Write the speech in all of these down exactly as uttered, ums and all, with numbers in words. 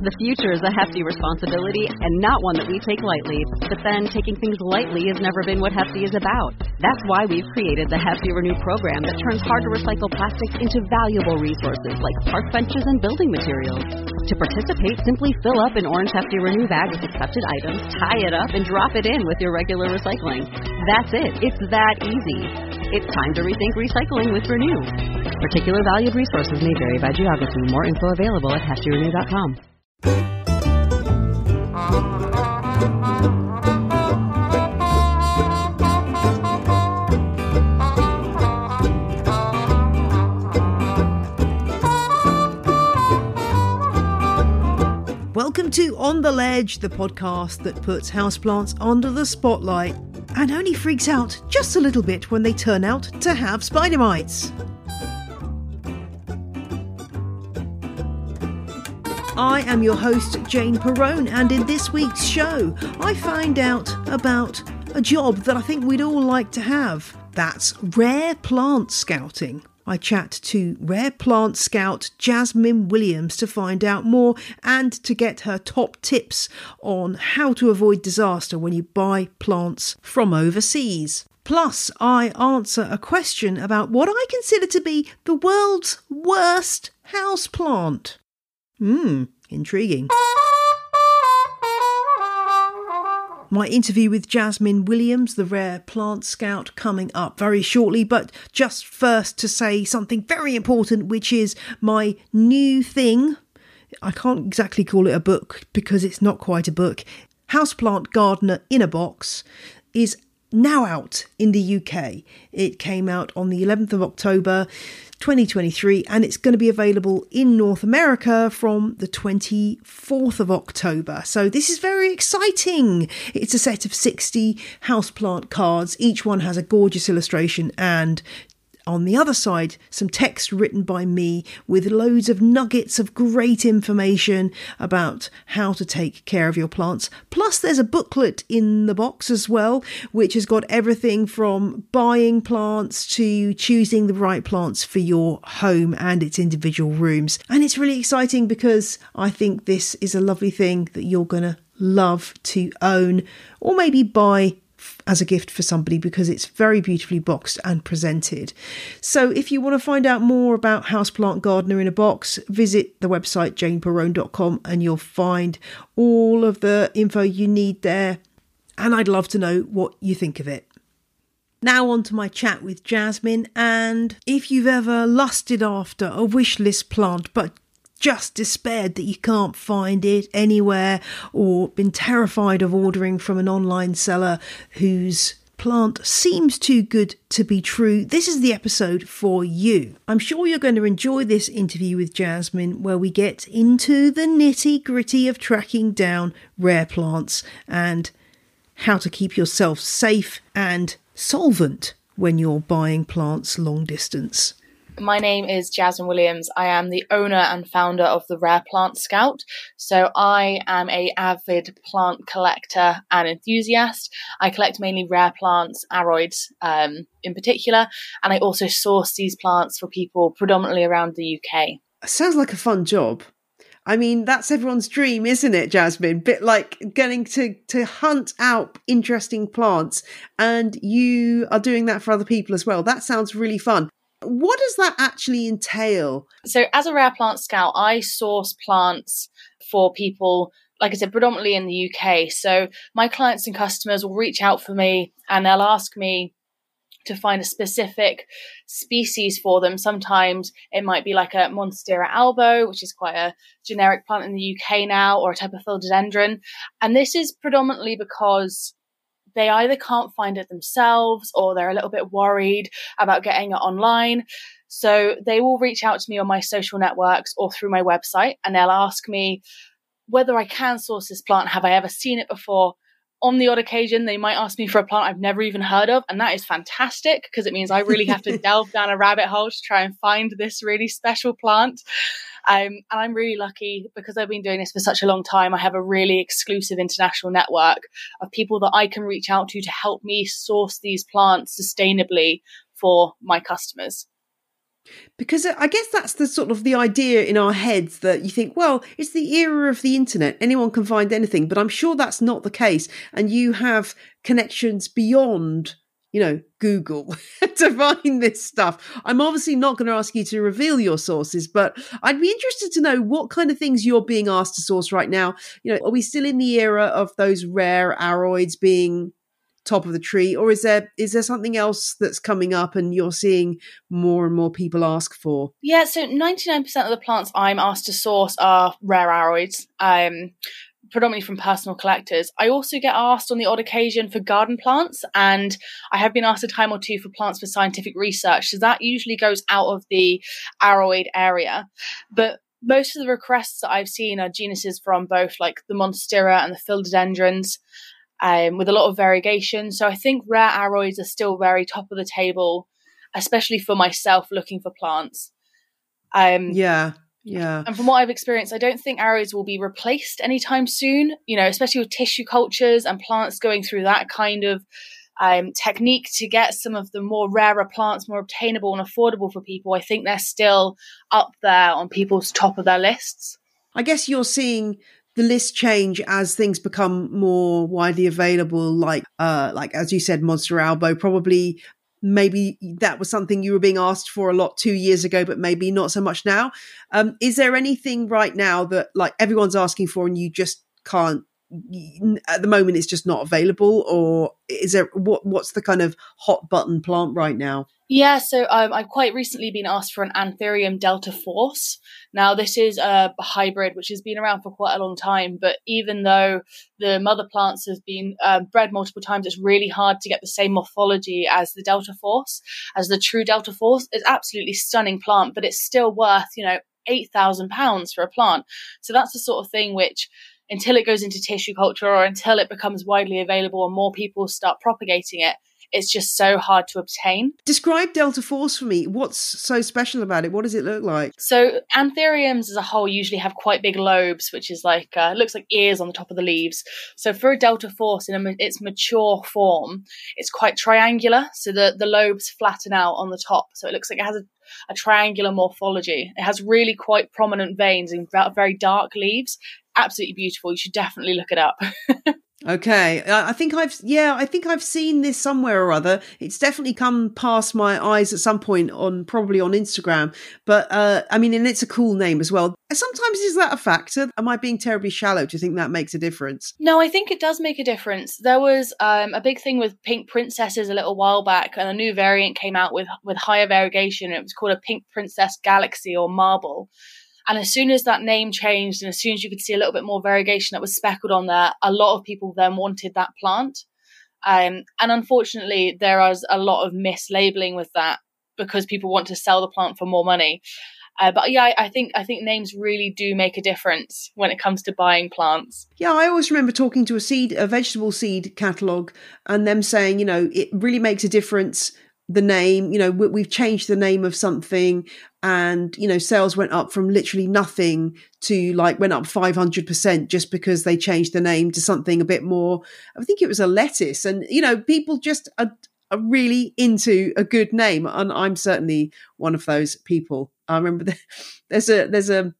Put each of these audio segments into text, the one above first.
The future is a hefty responsibility and not one that we take lightly. But then taking things lightly has never been what Hefty is about. That's why we've created the Hefty Renew program that turns hard-to-recycle plastics into valuable resources like park benches and building materials. To participate, simply fill up an orange Hefty Renew bag with accepted items, tie it up, and drop it in with your regular recycling. That's it. It's that easy. It's time to rethink recycling with Renew. Particular valued resources may vary by geography. More info available at hefty renew dot com. Welcome to On the Ledge, the podcast that puts houseplants under the spotlight and only freaks out just a little bit when they turn out to have spider mites. I am your host, Jane Perrone, and in this week's show, I find out about a job that I think we'd all like to have. That's rare plant scouting. I chat to rare plant scout Jasmine Williams to find out more and to get her top tips on how to avoid disaster when you buy plants from overseas. Plus, I answer a question about what I consider to be the world's worst houseplant. Hmm, intriguing. My interview with Jasmine Williams, the rare plant scout, coming up very shortly. But just first to say something very important, which is my new thing. I can't exactly call it a book because it's not quite a book. Houseplant Gardener in a Box is now out in the U K. It came out on the eleventh of October twenty twenty-three, and it's going to be available in North America from the twenty-fourth of October. So this is very exciting. It's a set of sixty houseplant cards. Each one has a gorgeous illustration, and on the other side, some text written by me with loads of nuggets of great information about how to take care of your plants. Plus, there's a booklet in the box as well, which has got everything from buying plants to choosing the right plants for your home and its individual rooms. And it's really exciting because I think this is a lovely thing that you're going to love to own or maybe buy as a gift for somebody because it's very beautifully boxed and presented. So if you want to find out more about Houseplant Gardener in a Box, visit the website jane perrone dot com and you'll find all of the info you need there. And I'd love to know what you think of it. Now on to my chat with Jasmine, and if you've ever lusted after a wish list plant but just despaired that you can't find it anywhere, or been terrified of ordering from an online seller whose plant seems too good to be true, this is the episode for you. I'm sure you're going to enjoy this interview with Jasmine, where we get into the nitty-gritty of tracking down rare plants and how to keep yourself safe and solvent when you're buying plants long distance. My name is Jasmine Williams. I am the owner and founder of the Rare Plant Scout. So I am a avid plant collector and enthusiast. I collect mainly rare plants, aroids um, in particular, and I also source these plants for people predominantly around the U K. Sounds like a fun job. I mean, that's everyone's dream, isn't it, Jasmine? Bit like getting to, to hunt out interesting plants, and you are doing that for other people as well. That sounds really fun. What does that actually entail? So as a Rare Plant Scout, I source plants for people, like I said, predominantly in the U K. So my clients and customers will reach out for me and they'll ask me to find a specific species for them. Sometimes it might be like a Monstera albo, which is quite a generic plant in the U K now, or a type of philodendron. And this is predominantly because they either can't find it themselves or they're a little bit worried about getting it online. So they will reach out to me on my social networks or through my website, and they'll ask me whether I can source this plant. Have I ever seen it before? On the odd occasion, they might ask me for a plant I've never even heard of, and that is fantastic because it means I really have to delve down a rabbit hole to try and find this really special plant. Um, and I'm really lucky because I've been doing this for such a long time. I have a really exclusive international network of people that I can reach out to to help me source these plants sustainably for my customers. Because I guess that's the sort of the idea in our heads that you think, well, it's the era of the internet. Anyone can find anything. But I'm sure that's not the case. And you have connections beyond, you know, Google to find this stuff. I'm obviously not going to ask you to reveal your sources, but I'd be interested to know what kind of things you're being asked to source right now. You know, are we still in the era of those rare aroids being top of the tree, or is there is there something else that's coming up and you're seeing more and more people ask for? Yeah, so ninety-nine percent of the plants I'm asked to source are rare aroids, um, predominantly from personal collectors. I also get asked on the odd occasion for garden plants, and I have been asked a time or two for plants for scientific research, so that usually goes out of the aroid area. But most of the requests that I've seen are genuses from both like the Monstera and the Philodendrons, Um, with a lot of variegation. So I think rare aroids are still very top of the table, especially for myself looking for plants. Um, yeah, yeah. And from what I've experienced, I don't think aroids will be replaced anytime soon, you know, especially with tissue cultures and plants going through that kind of um, technique to get some of the more rarer plants more obtainable and affordable for people. I think they're still up there on people's top of their lists. I guess you're seeing the list change as things become more widely available, like, uh, like as you said, Monster Albo. Probably, maybe that was something you were being asked for a lot two years ago, but maybe not so much now. Um, is there anything right now that like everyone's asking for and you just can't? At the moment, it's just not available, or is there what? What's the kind of hot button plant right now? Yeah, so um, I've quite recently been asked for an Anthurium Delta Force. Now, this is a hybrid which has been around for quite a long time, but even though the mother plants have been uh, bred multiple times, it's really hard to get the same morphology as the Delta Force, as the true Delta Force. It's absolutely stunning plant, but it's still worth, you know, eight thousand pounds for a plant. So that's the sort of thing which, until it goes into tissue culture or until it becomes widely available and more people start propagating it, it's just so hard to obtain. Describe Delta Force for me. What's so special about it? What does it look like? So anthuriums as a whole usually have quite big lobes, which is like, uh, looks like ears on the top of the leaves. So for a Delta Force in a, its mature form, it's quite triangular. So the, the lobes flatten out on the top. So it looks like it has a, a triangular morphology. It has really quite prominent veins and very dark leaves. Absolutely beautiful. You should definitely look it up. Okay, I think I've yeah, I think I've seen this somewhere or other. It's definitely come past my eyes at some point on probably on Instagram. But uh, I mean, and it's a cool name as well. Sometimes is that a factor? Am I being terribly shallow? Do you think that makes a difference? No, I think it does make a difference. There was um, a big thing with pink princesses a little while back, and a new variant came out with with higher variegation. It was called a Pink Princess Galaxy or Marble. And as soon as that name changed and as soon as you could see a little bit more variegation that was speckled on there, a lot of people then wanted that plant. Um, and unfortunately, there is a lot of mislabeling with that because people want to sell the plant for more money. Uh, but yeah, I, I think I think names really do make a difference when it comes to buying plants. Yeah, I always remember talking to a seed, a vegetable seed catalogue, and them saying, you know, it really makes a difference. The name, you know, we've changed the name of something and, you know, sales went up from literally nothing to like went up five hundred percent just because they changed the name to something a bit more. I think it was a lettuce. And, you know, people just are, are really into a good name. And I'm certainly one of those people. I remember the, there's a, there's a,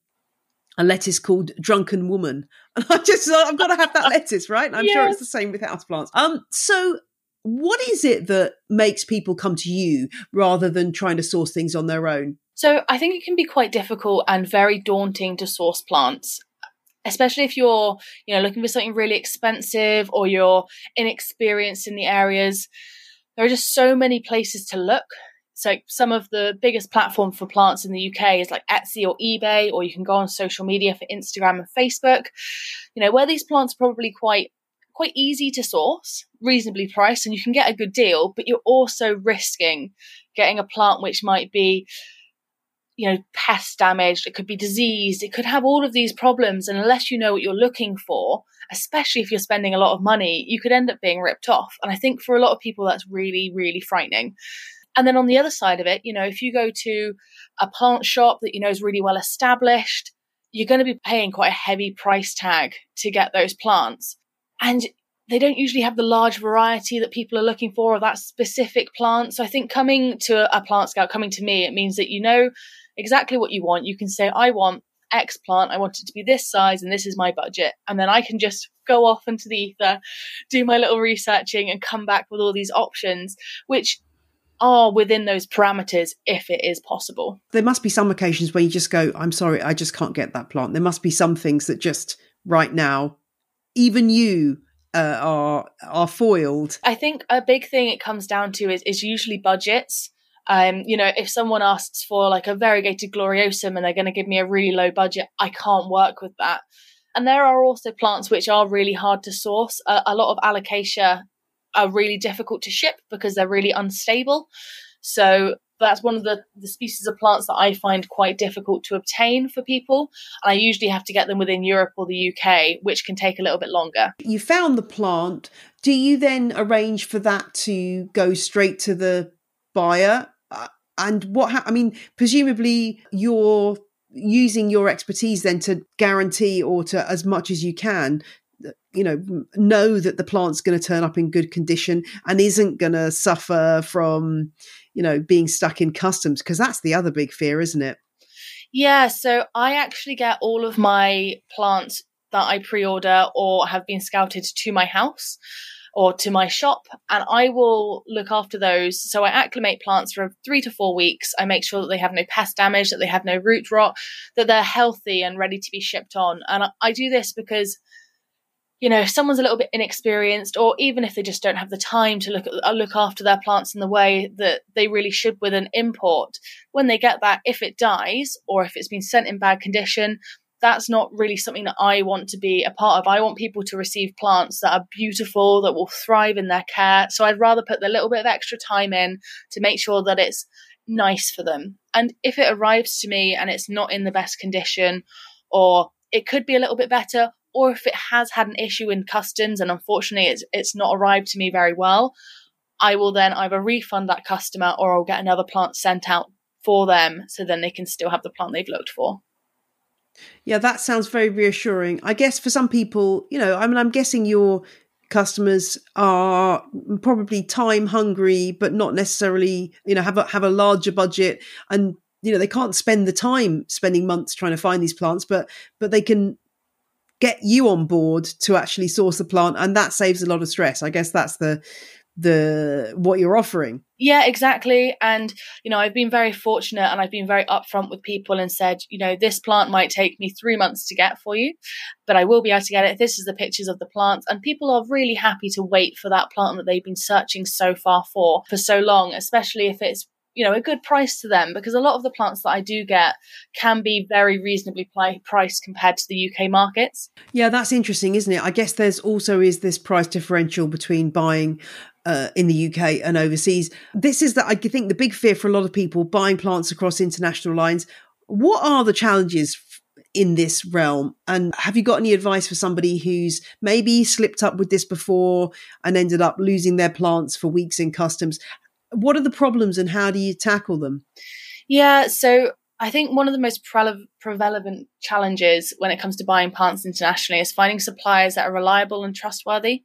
a lettuce called Drunken Woman. And I just thought, I've got to have that lettuce, right? And I'm yes. sure it's the same with houseplants. Um, so, what is it that makes people come to you rather than trying to source things on their own? So I think it can be quite difficult and very daunting to source plants, especially if you're, you know, looking for something really expensive or you're inexperienced in the areas. There are just so many places to look. So some of the biggest platforms for plants in the U K is like Etsy or eBay, or you can go on social media for Instagram and Facebook, you know, where these plants are probably quite quite easy to source, reasonably priced, and you can get a good deal, but you're also risking getting a plant which might be, you know, pest damaged, it could be diseased, it could have all of these problems, and unless you know what you're looking for, especially if you're spending a lot of money, you could end up being ripped off. And I think for a lot of people that's really, really frightening. And then on the other side of it, you know, if you go to a plant shop that you know is really well established, you're going to be paying quite a heavy price tag to get those plants. And they don't usually have the large variety that people are looking for of that specific plant. So I think coming to a Plant Scout, coming to me, it means that you know exactly what you want. You can say, I want X plant, I want it to be this size and this is my budget. And then I can just go off into the ether, do my little researching and come back with all these options, which are within those parameters if it is possible. There must be some occasions where you just go, I'm sorry, I just can't get that plant. There must be some things that just right now, even you uh, are are foiled. I think a big thing it comes down to is, is usually budgets. Um, you know, if someone asks for like a variegated gloriosum and they're going to give me a really low budget, I can't work with that. And there are also plants which are really hard to source. A, a lot of alocasia are really difficult to ship because they're really unstable. So that's one of the, the species of plants that I find quite difficult to obtain for people. And I usually have to get them within Europe or the U K, which can take a little bit longer. You found the plant. Do you then arrange for that to go straight to the buyer? Uh, and what, ha- I mean, presumably you're using your expertise then to guarantee, or to as much as you can, you know, know that the plant's going to turn up in good condition and isn't going to suffer from, you know, being stuck in customs, because that's the other big fear, isn't it? Yeah, so I actually get all of my plants that I pre-order or have been scouted to my house or to my shop, and I will look after those. So I acclimate plants for three to four weeks. I make sure that they have no pest damage, that they have no root rot, that they're healthy and ready to be shipped on. And I do this because, you know, if someone's a little bit inexperienced, or even if they just don't have the time to look at, look after their plants in the way that they really should with an import, when they get that, if it dies or if it's been sent in bad condition, that's not really something that I want to be a part of. I want people to receive plants that are beautiful, that will thrive in their care. So I'd rather put the little bit of extra time in to make sure that it's nice for them. And if it arrives to me and it's not in the best condition, or it could be a little bit better, or if it has had an issue in customs and unfortunately it's it's not arrived to me very well, I will then either refund that customer or I'll get another plant sent out for them so then they can still have the plant they've looked for. Yeah, that sounds very reassuring. I guess for some people, you know, I mean, I'm guessing your customers are probably time hungry, but not necessarily, you know, have a, have a larger budget, and, you know, they can't spend the time spending months trying to find these plants, but, but they can get you on board to actually source the plant, and that saves a lot of stress. I guess that's the the what you're offering. Yeah, exactly. And, you know, I've been very fortunate and I've been very upfront with people and said, you know, this plant might take me three months to get for you, but I will be able to get it. This is the pictures of the plant. And people are really happy to wait for that plant that they've been searching so far for, for so long, especially if it's, you know, a good price to them, because a lot of the plants that I do get can be very reasonably pli- priced compared to the U K markets. Yeah, that's interesting, isn't it? I guess there's also is this price differential between buying uh, in the U K and overseas. This is that I think the big fear for a lot of people buying plants across international lines. What are the challenges in this realm? And have you got any advice for somebody who's maybe slipped up with this before and ended up losing their plants for weeks in customs? What are the problems and how do you tackle them? Yeah, so I think one of the most pre- prevalent challenges when it comes to buying plants internationally is finding suppliers that are reliable and trustworthy.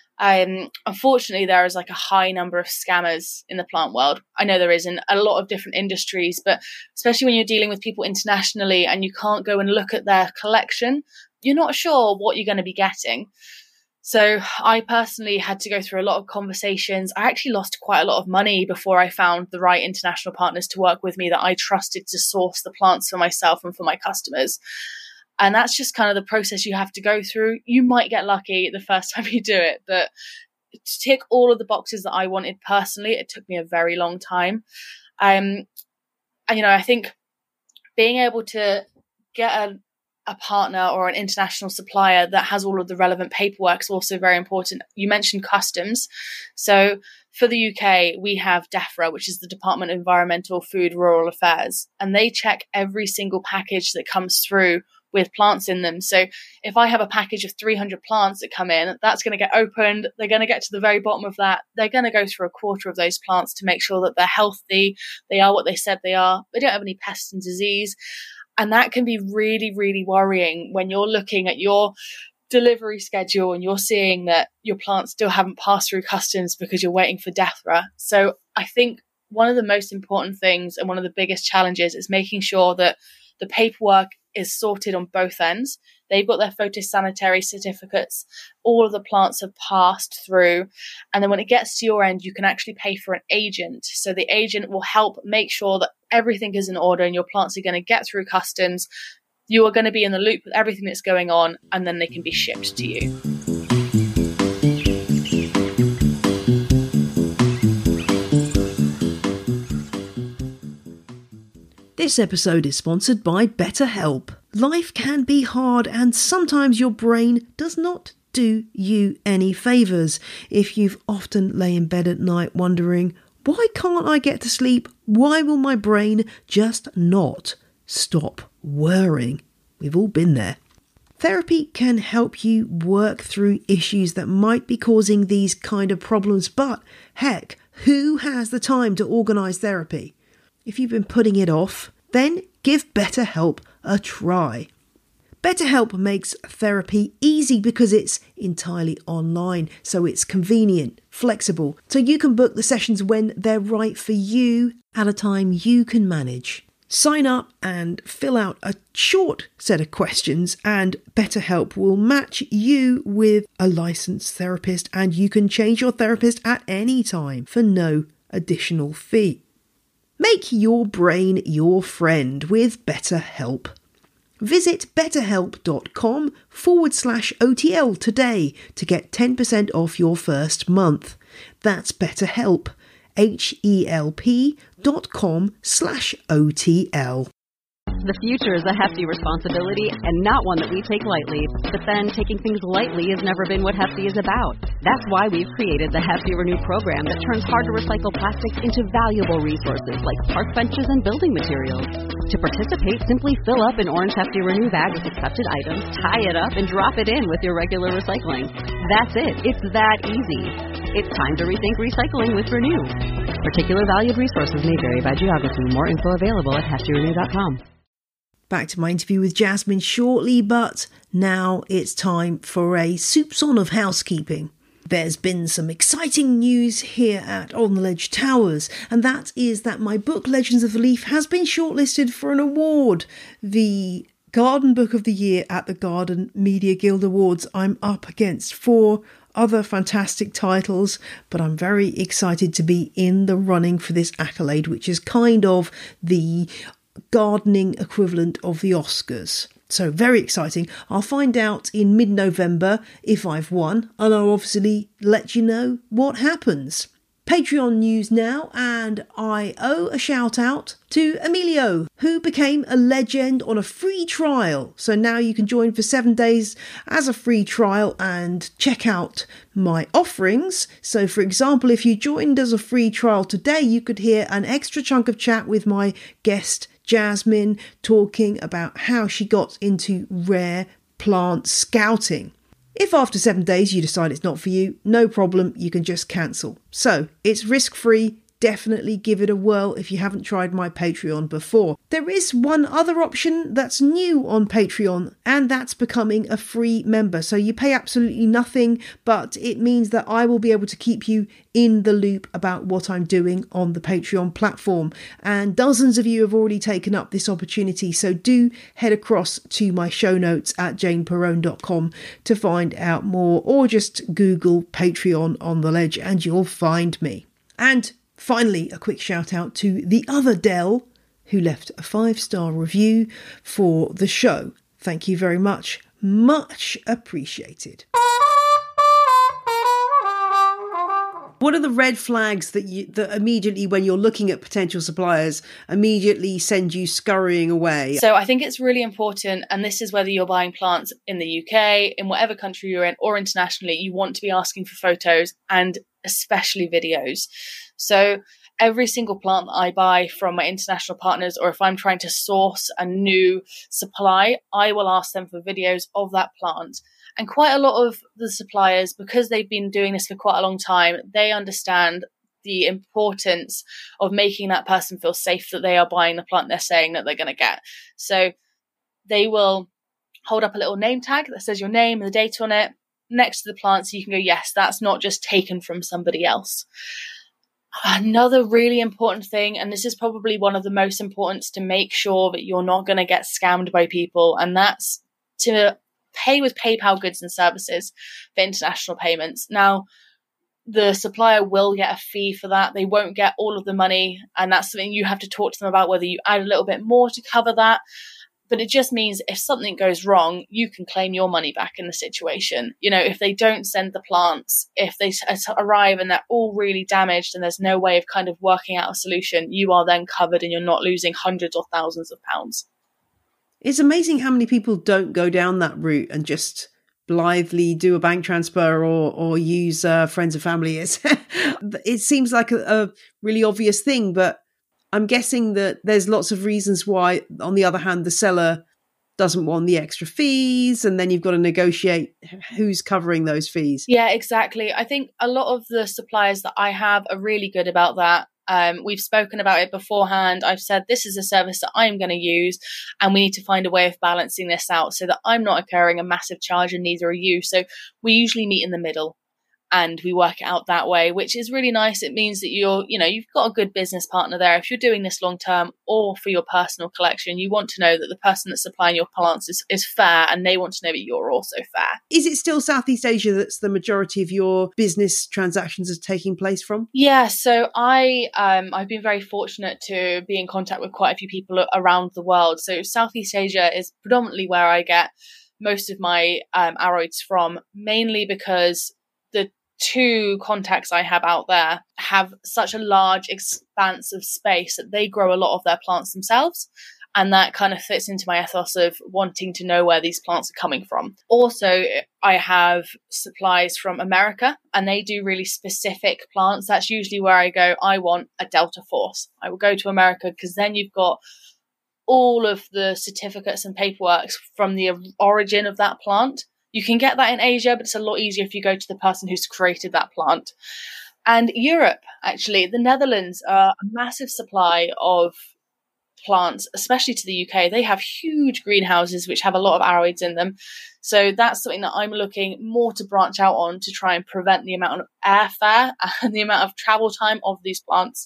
Um, unfortunately, there is like a high number of scammers in the plant world. I know there is in a lot of different industries, but especially when you're dealing with people internationally and you can't go and look at their collection, you're not sure what you're going to be getting. So I personally had to go through a lot of conversations. I actually lost quite a lot of money before I found the right international partners to work with me that I trusted to source the plants for myself and for my customers. And that's just kind of the process you have to go through. You might get lucky the first time you do it, but to tick all of the boxes that I wanted personally, it took me a very long time. Um, and, you know, I think being able to get a a partner or an international supplier that has all of the relevant paperwork is also very important. You mentioned customs. So for the U K, we have DEFRA, which is the Department of Environmental, Food, Rural Affairs, and they check every single package that comes through with plants in them. So if I have a package of three hundred plants that come in, that's going to get opened. They're going to get to the very bottom of that. They're going to go through a quarter of those plants to make sure that they're healthy. They are what they said they are. They don't have any pests and disease. And that can be really, really worrying when you're looking at your delivery schedule and you're seeing that your plants still haven't passed through customs because you're waiting for D E F R A. So I think one of the most important things and one of the biggest challenges is making sure that the paperwork is sorted on both ends. They've got their photosanitary certificates. All of the plants have passed through. And then when it gets to your end, you can actually pay for an agent. So the agent will help make sure that everything is in order and your plants are going to get through customs. You are going to be in the loop with everything that's going on, and then they can be shipped to you. This episode is sponsored by BetterHelp. Life can be hard and sometimes your brain does not do you any favours. If you've often lay in bed at night wondering, why can't I get to sleep? Why will my brain just not stop worrying? We've all been there. Therapy can help you work through issues that might be causing these kind of problems, but heck, who has the time to organise therapy? If you've been putting it off, then give BetterHelp a try. BetterHelp makes therapy easy because it's entirely online, so it's convenient, flexible, so you can book the sessions when they're right for you at a time you can manage. Sign up and fill out a short set of questions and BetterHelp will match you with a licensed therapist, and you can change your therapist at any time for no additional fee. Make your brain your friend with BetterHelp. Visit betterhelp.com forward slash OTL today to get ten percent off your first month. That's BetterHelp, H-E-L-P dot com slash O-T-L. The future is a hefty responsibility and not one that we take lightly. But then taking things lightly has never been what Hefty is about. That's why we've created the Hefty Renew program that turns hard-to-recycle plastics into valuable resources like park benches and building materials. To participate, simply fill up an orange Hefty Renew bag with accepted items, tie it up, and drop it in with your regular recycling. That's it. It's that easy. It's time to rethink recycling with Renew. Particular valued resources may vary by geography. More info available at hefty renew dot com. Back to my interview with Jasmine shortly, but now it's time for a soupçon of housekeeping. There's been some exciting news here at On the Ledge Towers, and that is that my book Legends of the Leaf has been shortlisted for an award, the Garden Book of the Year at the Garden Media Guild Awards. I'm up against four other fantastic titles, but I'm very excited to be in the running for this accolade, which is kind of the gardening equivalent of the Oscars. So very exciting. I'll find out in mid-November if I've won, and I'll obviously let you know what happens. Patreon news now, and I owe a shout out to Emilio, who became a legend on a free trial. So now you can join for seven days as a free trial and check out my offerings. So for example, if you joined as a free trial today, you could hear an extra chunk of chat with my guest Jasmine talking about how she got into rare plant scouting. If after seven days you decide it's not for you, no problem, you can just cancel. So it's risk-free. Definitely give it a whirl if you haven't tried my Patreon before. There is one other option that's new on Patreon, and that's becoming a free member. So you pay absolutely nothing, but it means that I will be able to keep you in the loop about what I'm doing on the Patreon platform. And dozens of you have already taken up this opportunity, so do head across to my show notes at jane perrone dot com to find out more, or just Google Patreon on the Ledge and you'll find me. And finally, a quick shout out to the other Dell, who left a five-star review for the show. Thank you very much. Much appreciated. What are the red flags that you that immediately, when you're looking at potential suppliers, immediately send you scurrying away? So I think it's really important, and this is whether you're buying plants in the U K, in whatever country you're in, or internationally, you want to be asking for photos and especially videos. So every single plant that I buy from my international partners, or if I'm trying to source a new supply, I will ask them for videos of that plant. And quite a lot of the suppliers, because they've been doing this for quite a long time, they understand the importance of making that person feel safe that they are buying the plant they're saying that they're going to get. So they will hold up a little name tag that says your name and the date on it next to the plant, so you can go, yes, that's not just taken from somebody else. Another really important thing, and this is probably one of the most important, to make sure that you're not going to get scammed by people, and that's to pay with PayPal goods and services for international payments. Now, the supplier will get a fee for that. They won't get all of the money, and that's something you have to talk to them about, whether you add a little bit more to cover that. But it just means if something goes wrong, you can claim your money back in the situation. You know, if they don't send the plants, if they arrive and they're all really damaged and there's no way of kind of working out a solution, you are then covered and you're not losing hundreds or thousands of pounds. It's amazing how many people don't go down that route and just blithely do a bank transfer or or use uh, friends and family. It's, it seems like a, a really obvious thing, but I'm guessing that there's lots of reasons why, on the other hand, the seller doesn't want the extra fees, and then you've got to negotiate who's covering those fees. Yeah, exactly. I think a lot of the suppliers that I have are really good about that. Um, we've spoken about it beforehand. I've said this is a service that I'm going to use, and we need to find a way of balancing this out so that I'm not incurring a massive charge and neither are you. So we usually meet in the middle and we work it out that way, which is really nice. It means that you're, you know, you've got a good business partner there. If you're doing this long term or for your personal collection, you want to know that the person that's supplying your plants is, is fair, and they want to know that you're also fair. Is it still Southeast Asia that's the majority of your business transactions are taking place from? Yeah, so I, um, I've been very fortunate to be in contact with quite a few people around the world. So Southeast Asia is predominantly where I get most of my um, aroids from, mainly because the two contacts I have out there have such a large expanse of space that they grow a lot of their plants themselves. And that kind of fits into my ethos of wanting to know where these plants are coming from. Also, I have supplies from America, and they do really specific plants. That's usually where I go, I want a Delta Force. I will go to America because then you've got all of the certificates and paperwork from the origin of that plant. You can get that in Asia, but it's a lot easier if you go to the person who's created that plant. And Europe, actually, the Netherlands are a massive supply of plants, especially to the U K. They have huge greenhouses which have a lot of aroids in them. So that's something that I'm looking more to branch out on to try and prevent the amount of airfare and the amount of travel time of these plants.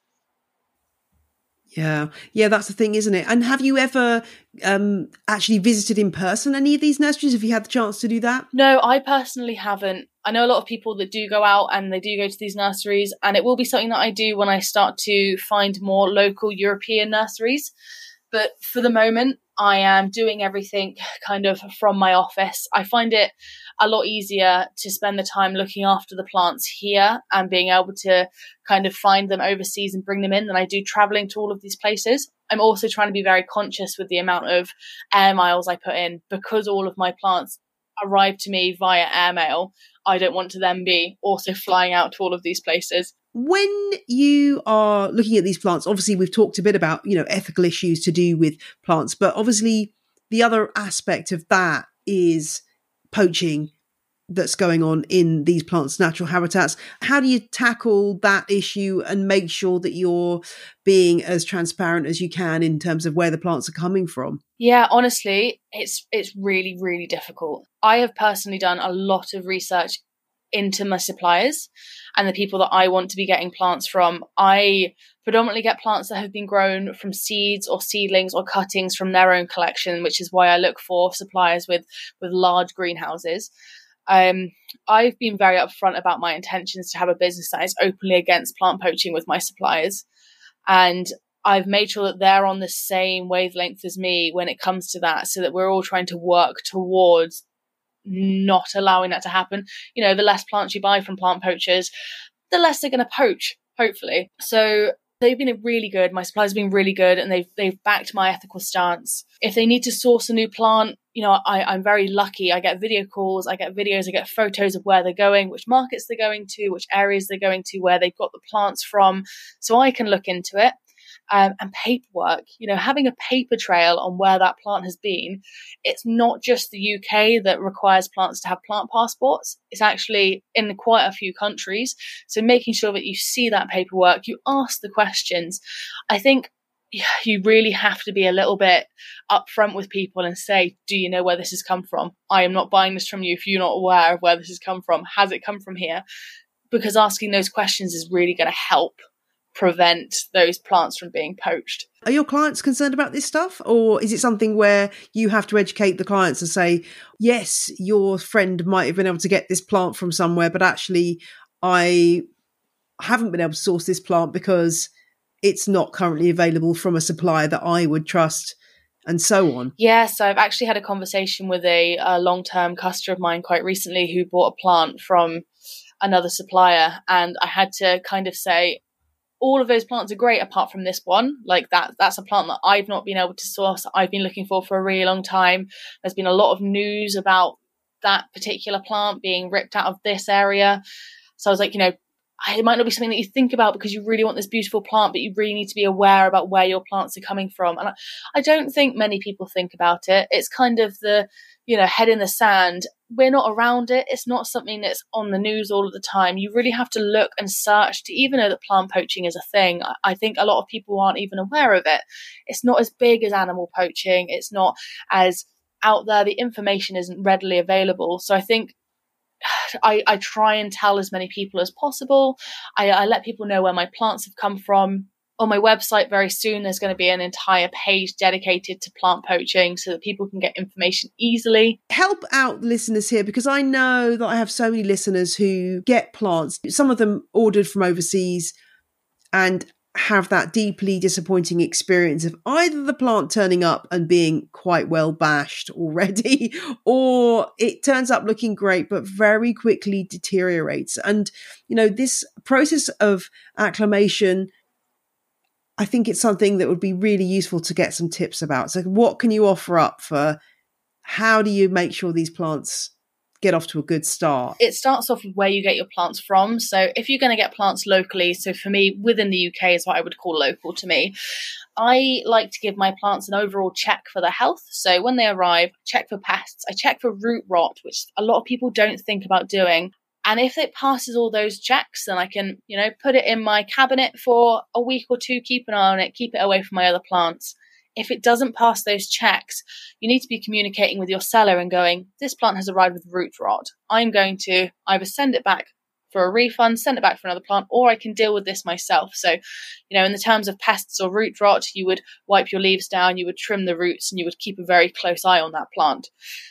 Yeah, yeah, that's the thing, isn't it? And have you ever um, actually visited in person any of these nurseries? Have you had the chance to do that? No, I personally haven't. I know a lot of people that do go out and they do go to these nurseries, and it will be something that I do when I start to find more local European nurseries. But for the moment, I am doing everything kind of from my office. I find it a lot easier to spend the time looking after the plants here and being able to kind of find them overseas and bring them in than I do traveling to all of these places. I'm also trying to be very conscious with the amount of air miles I put in, because all of my plants arrive to me via airmail. I don't want to then be also flying out to all of these places. When you are looking at these plants, obviously we've talked a bit about, you know, ethical issues to do with plants, but obviously the other aspect of that is poaching that's going on in these plants' natural habitats. How do you tackle that issue and make sure that you're being as transparent as you can in terms of where the plants are coming from? Yeah, honestly, it's it's really, really difficult. I have personally done a lot of research into my suppliers and the people that I want to be getting plants from. I predominantly get plants that have been grown from seeds or seedlings or cuttings from their own collection, which is why I look for suppliers with, with large greenhouses. Um, I've been very upfront about my intentions to have a business that is openly against plant poaching with my suppliers. And I've made sure that they're on the same wavelength as me when it comes to that, so that we're all trying to work towards not allowing that to happen. You know, the less plants you buy from plant poachers, the less they're going to poach, hopefully. So they've been really good. My suppliers have been really good, and they've they've backed my ethical stance. If they need to source a new plant, you know, I, I'm very lucky. I get video calls, I get videos, I get photos of where they're going, which markets they're going to, which areas they're going to, where they've got the plants from, so I can look into it. Um, and paperwork, you know, having a paper trail on where that plant has been. It's not just the U K that requires plants to have plant passports. It's actually in quite a few countries. So making sure that you see that paperwork, you ask the questions. I think you really have to be a little bit upfront with people and say, do you know where this has come from? I am not buying this from you if you're not aware of where this has come from. Has it come from here? Because asking those questions is really going to help prevent those plants from being poached. Are your clients concerned about this stuff? Or is it something where you have to educate the clients and say, yes, your friend might have been able to get this plant from somewhere, but actually I haven't been able to source this plant because it's not currently available from a supplier that I would trust, and so on? Yeah, so I've actually had a conversation with a, a long-term customer of mine quite recently who bought a plant from another supplier, and I had to kind of say, all of those plants are great apart from this one. Like that, that's a plant that I've not been able to source. I've been looking for for a really long time. There's been a lot of news about that particular plant being ripped out of this area. So I was like, you know, it might not be something that you think about because you really want this beautiful plant, but you really need to be aware about where your plants are coming from. And I, I don't think many people think about it. It's kind of the, you know, head in the sand. We're not around it. It's not something that's on the news all of the time. You really have to look and search to even know that plant poaching is a thing. I think a lot of people aren't even aware of it. It's not as big as animal poaching. It's not as out there. The information isn't readily available. So I think I, I try and tell as many people as possible. I, I let people know where my plants have come from. On my website very soon, there's going to be an entire page dedicated to plant poaching so that people can get information easily. Help out listeners here, because I know that I have so many listeners who get plants, some of them ordered from overseas, and have that deeply disappointing experience of either the plant turning up and being quite well bashed already, or it turns up looking great but very quickly deteriorates. And, you know, this process of acclimation, I think it's something that would be really useful to get some tips about. So what can you offer up for how do you make sure these plants get off to a good start? It starts off with where you get your plants from. So if you're going to get plants locally, so for me, within the U K is what I would call local to me. I like to give my plants an overall check for their health. So when they arrive, check for pests. I check for root rot, which a lot of people don't think about doing. And if it passes all those checks, then I can, you know, put it in my cabinet for a week or two, keep an eye on it, keep it away from my other plants. If it doesn't pass those checks, you need to be communicating with your seller and going, this plant has arrived with root rot. I'm going to either send it back for a refund, send it back for another plant, or I can deal with this myself. So, you know, in the terms of pests or root rot, you would wipe your leaves down, you would trim the roots, and you would keep a very close eye on that plant.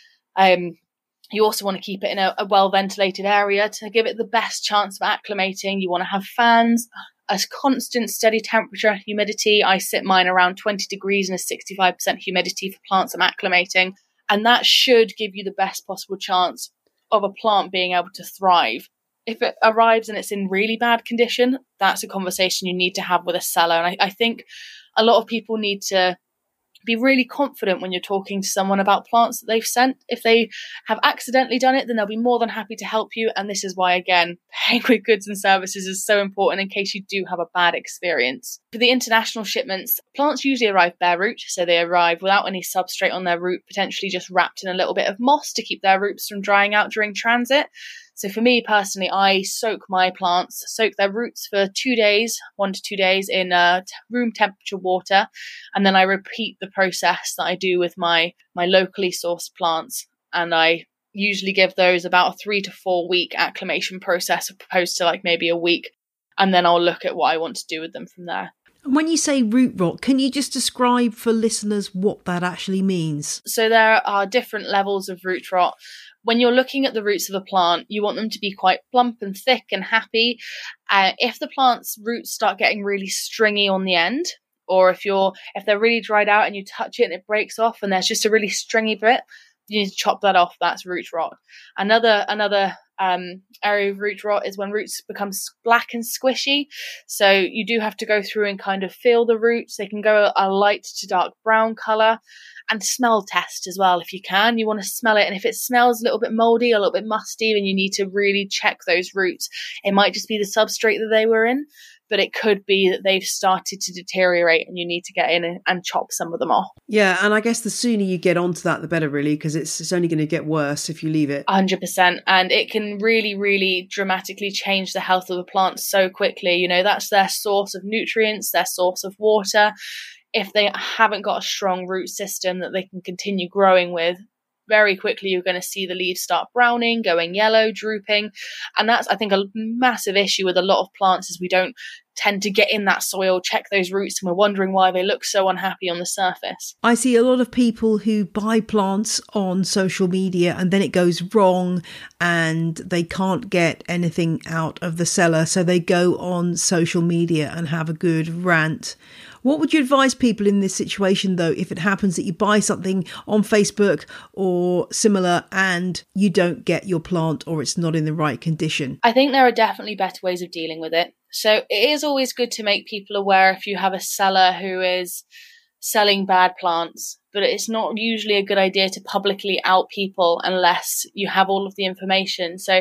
Um, You also want to keep it in a, a well-ventilated area to give it the best chance of acclimating. You want to have fans, a constant steady temperature, humidity. I sit mine around twenty degrees and a sixty-five percent humidity for plants I'm acclimating. And that should give you the best possible chance of a plant being able to thrive. If it arrives and it's in really bad condition, that's a conversation you need to have with a seller. And I, I think a lot of people need to be really confident when you're talking to someone about plants that they've sent. If they have accidentally done it, then they'll be more than happy to help you. And this is why, again, paying with goods and services is so important in case you do have a bad experience. For the international shipments, plants usually arrive bare root, so they arrive without any substrate on their root, potentially just wrapped in a little bit of moss to keep their roots from drying out during transit. So for me personally, I soak my plants, soak their roots for two days, one to two days in uh, room temperature water. And then I repeat the process that I do with my, my locally sourced plants. And I usually give those about a three to four week acclimation process, opposed to like maybe a week. And then I'll look at what I want to do with them from there. When you say root rot, can you just describe for listeners what that actually means? So there are different levels of root rot. When you're looking at the roots of a plant, you want them to be quite plump and thick and happy. Uh, if the plant's roots start getting really stringy on the end, or if you're if they're really dried out and you touch it and it breaks off and there's just a really stringy bit, you need to chop that off. That's root rot. Another another um, area of root rot is when roots become black and squishy. So you do have to go through and kind of feel the roots. They can go a light to dark brown colour. And smell test as well if you can. You want to smell it. And if it smells a little bit mouldy, a little bit musty, then you need to really check those roots. It might just be the substrate that they were in, but it could be that they've started to deteriorate and you need to get in and, and chop some of them off. Yeah, and I guess the sooner you get onto that, the better, really, because it's, it's only going to get worse if you leave it. one hundred percent. And it can really, really dramatically change the health of the plant so quickly. You know, that's their source of nutrients, their source of water. if they haven't got a strong root system that they can continue growing with, very quickly you're going to see the leaves start browning, going yellow, drooping. And that's, I think, a massive issue with a lot of plants is we don't tend to get in that soil, check those roots, and we're wondering why they look so unhappy on the surface. I see a lot of people who buy plants on social media and then it goes wrong and they can't get anything out of the seller. So they go on social media and have a good rant. What would you advise people in this situation, though, if it happens that you buy something on Facebook or similar and you don't get your plant or it's not in the right condition? I think there are definitely better ways of dealing with it. So it is always good to make people aware if you have a seller who is selling bad plants, but it's not usually a good idea to publicly out people unless you have all of the information. So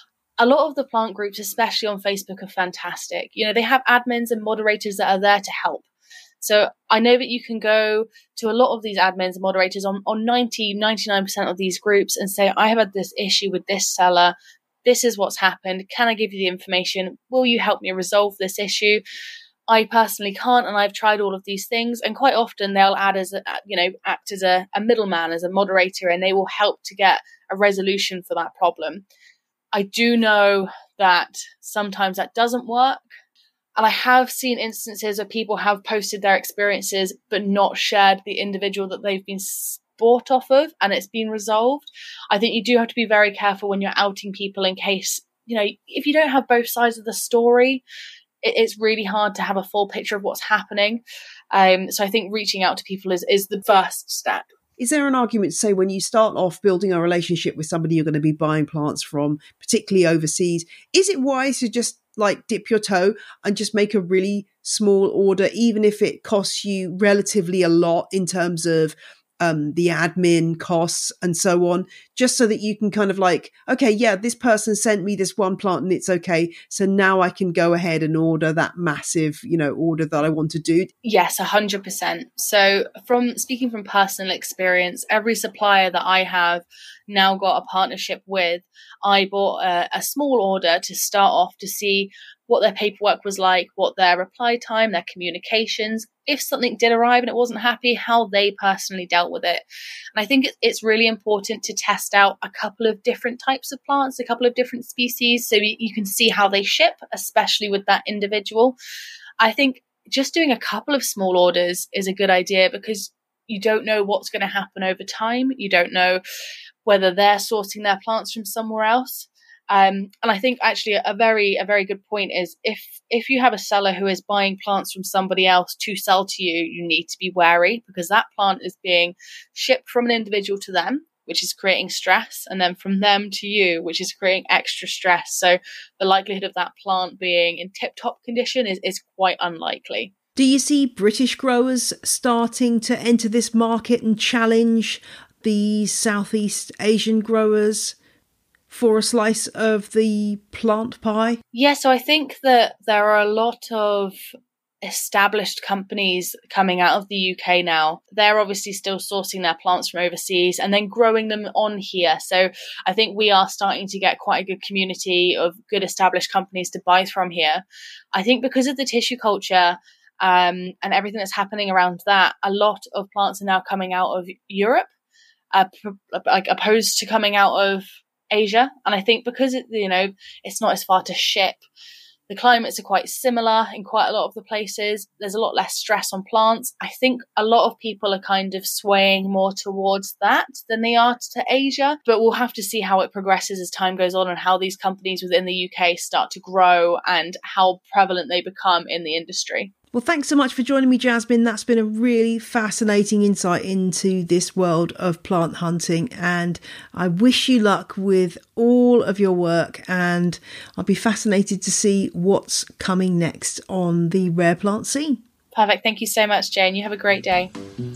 a lot of the plant groups, especially on Facebook, are fantastic. You know, they have admins and moderators that are there to help. So I know that you can go to a lot of these admins and moderators on, on ninety, ninety-nine percent of these groups and say, I have had this issue with this seller. This is what's happened. Can I give you the information? Will you help me resolve this issue? I personally can't, and I've tried all of these things. And quite often they'll add as a, you know, act as a, a middleman, as a moderator, and they will help to get a resolution for that problem. I do know that sometimes that doesn't work. And I have seen instances where people have posted their experiences but not shared the individual that they've been bought off of, and it's been resolved. I think you do have to be very careful when you're outing people in case, you know, if you don't have both sides of the story, it, it's really hard to have a full picture of what's happening. Um, so I think reaching out to people is, is the first step. Is there an argument to say when you start off building a relationship with somebody you're going to be buying plants from, particularly overseas, is it wise to just like dip your toe and just make a really small order, even if it costs you relatively a lot in terms of um, the admin costs and so on, just so that you can kind of like, okay, yeah, this person sent me this one plant and it's okay. So now I can go ahead and order that massive, you know, order that I want to do. Yes, a hundred percent. So from speaking from personal experience, every supplier that I have now got a partnership with, I bought a, a small order to start off to see what their paperwork was like, what their reply time, their communications, if something did arrive and it wasn't happy, how they personally dealt with it. And I think it's really important to test out a couple of different types of plants, a couple of different species, so you can see how they ship, especially with that individual. I think just doing a couple of small orders is a good idea because you don't know what's going to happen over time. You don't know whether they're sourcing their plants from somewhere else. Um, and I think actually a very, a very good point is if, if you have a seller who is buying plants from somebody else to sell to you, you need to be wary because that plant is being shipped from an individual to them, which is creating stress, and then from them to you, which is creating extra stress. So the likelihood of that plant being in tip-top condition is, is quite unlikely. Do you see British growers starting to enter this market and challenge the Southeast Asian growers for a slice of the plant pie? Yeah, so I think that there are a lot of established companies coming out of the U K now. They're obviously still sourcing their plants from overseas and then growing them on here. So I think we are starting to get quite a good community of good established companies to buy from here. I think because of the tissue culture um, and everything that's happening around that, a lot of plants are now coming out of Europe, uh, like opposed to coming out of Asia. And I think because it, you know, it's not as far to ship, the climates are quite similar in quite a lot of the places. There's a lot less stress on plants. I think a lot of people are kind of swaying more towards that than they are to Asia, but we'll have to see how it progresses as time goes on and how these companies within the U K start to grow and how prevalent they become in the industry. Well, thanks so much for joining me, Jasmine. That's been a really fascinating insight into this world of plant hunting, and I wish you luck with all of your work, and I'll be fascinated to see what's coming next on the rare plant scene. Perfect. Thank you so much, Jane. You have a great day.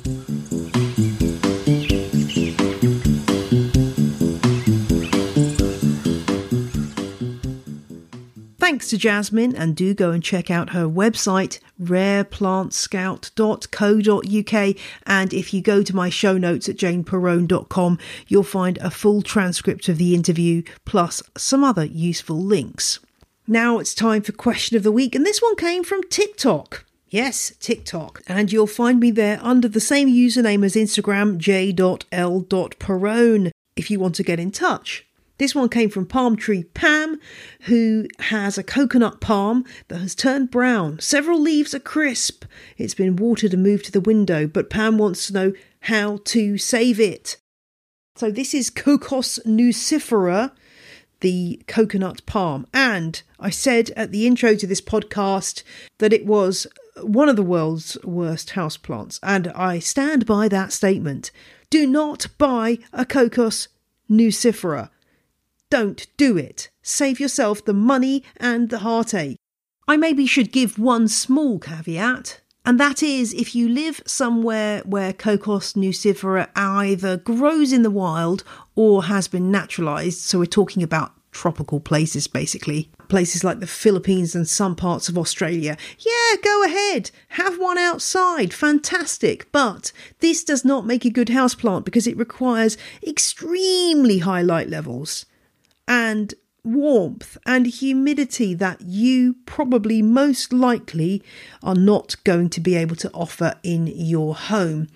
Thanks to Jasmine, and do go and check out her website, rare plant scout dot co dot uk. And if you go to my show notes at jane perrone dot com, you'll find a full transcript of the interview, plus some other useful links. Now it's time for Question of the Week, and this one came from TikTok. Yes, TikTok. And you'll find me there under the same username as Instagram, j dot l dot perrone, if you want to get in touch. This one came from Palm Tree Pam, who has a coconut palm that has turned brown. Several leaves are crisp. It's been watered and moved to the window, but Pam wants to know how to save it. So this is Cocos nucifera, the coconut palm. And I said at the intro to this podcast that it was one of the world's worst houseplants, and I stand by that statement. Do not buy a Cocos nucifera. Don't do it. Save yourself the money and the heartache. I maybe should give one small caveat, and that is if you live somewhere where Cocos nucifera either grows in the wild or has been naturalised, so we're talking about tropical places basically, places like the Philippines and some parts of Australia, yeah, go ahead, have one outside, fantastic. But this does not make a good houseplant because it requires extremely high light levels and warmth and humidity that you probably most likely are not going to be able to offer in your home.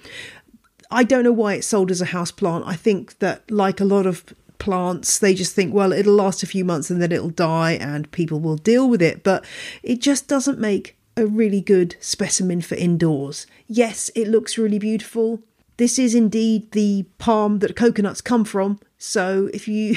I don't know why it's sold as a houseplant. I think that, like a lot of plants, they just think, well, it'll last a few months and then it'll die and people will deal with it. But it just doesn't make a really good specimen for indoors. Yes, it looks really beautiful. This is indeed the palm that coconuts come from. So if you,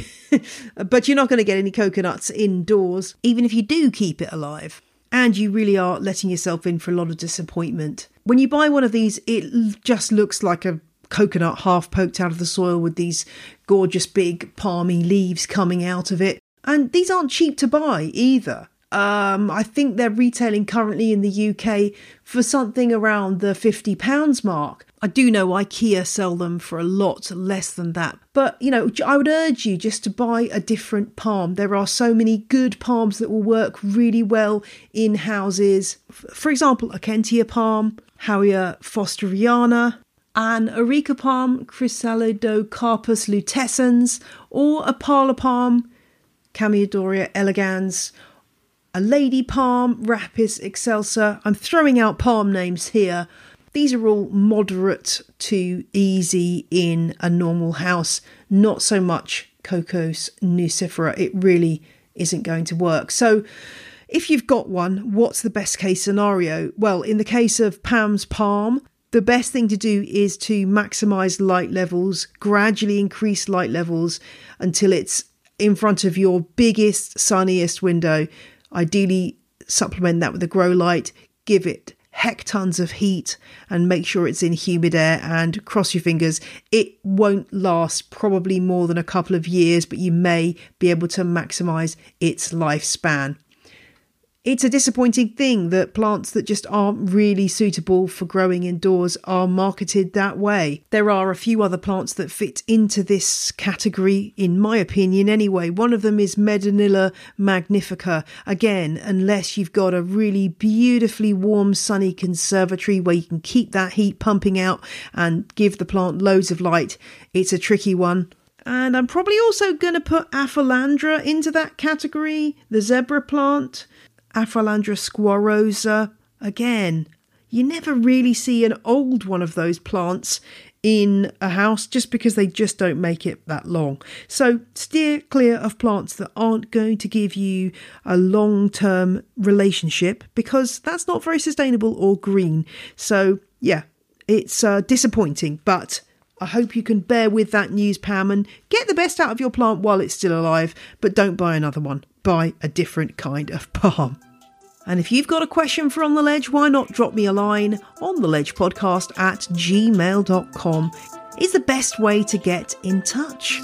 but you're not going to get any coconuts indoors, even if you do keep it alive. And you really are letting yourself in for a lot of disappointment. When you buy one of these, it just looks like a coconut half poked out of the soil with these gorgeous big palmy leaves coming out of it. And these aren't cheap to buy either. Um, I think they're retailing currently in the U K for something around the fifty pounds mark. I do know IKEA sell them for a lot less than that. But, you know, I would urge you just to buy a different palm. There are so many good palms that will work really well in houses. For example, Acacia palm, Howea fosteriana, an Areca palm, Chrysalidocarpus lutescens, or a parlour palm, Chamaedorea elegans, a lady palm, Rapis excelsa. I'm throwing out palm names here. These are all moderate to easy in a normal house, not so much Cocos nucifera. It really isn't going to work. So if you've got one, what's the best case scenario? Well, in the case of Pam's palm, the best thing to do is to maximise light levels, gradually increase light levels until it's in front of your biggest, sunniest window. Ideally, supplement that with a grow light, give it hectons of heat and make sure it's in humid air, and cross your fingers. It won't last probably more than a couple of years, but you may be able to maximise its lifespan. It's a disappointing thing that plants that just aren't really suitable for growing indoors are marketed that way. There are a few other plants that fit into this category, in my opinion anyway. One of them is Medinilla magnifica. Again, unless you've got a really beautifully warm, sunny conservatory where you can keep that heat pumping out and give the plant loads of light, it's a tricky one. And I'm probably also going to put Aphelandra into that category, the zebra plant. Aphelandra squarosa. Again, you never really see an old one of those plants in a house just because they just don't make it that long. So steer clear of plants that aren't going to give you a long-term relationship, because that's not very sustainable or green. So yeah, it's uh, disappointing, but I hope you can bear with that news, Pam, and get the best out of your plant while it's still alive, but don't buy another one. Buy a different kind of palm. And if you've got a question for On The Ledge, why not drop me a line on the ledge podcast at gmail dot com is the best way to get in touch.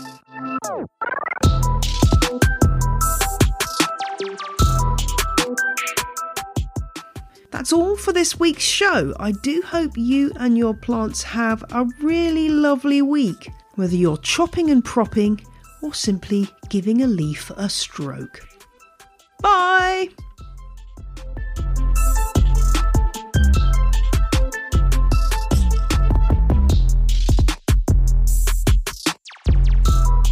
That's all for this week's show. I do hope you and your plants have a really lovely week, whether you're chopping and propping or simply giving a leaf a stroke. Bye!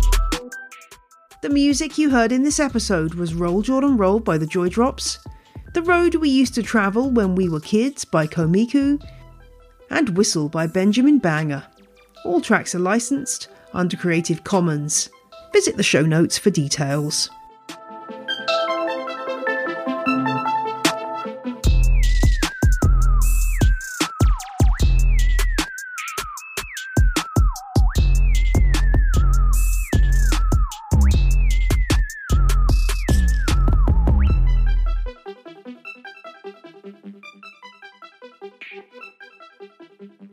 The music you heard in this episode was Roll Jordan Roll by the Joy Drops. The Road We Used to Travel When We Were Kids by Komiku, and Whistle by Benjamin Banger. All tracks are licensed under Creative Commons. Visit the show notes for details. Thank you.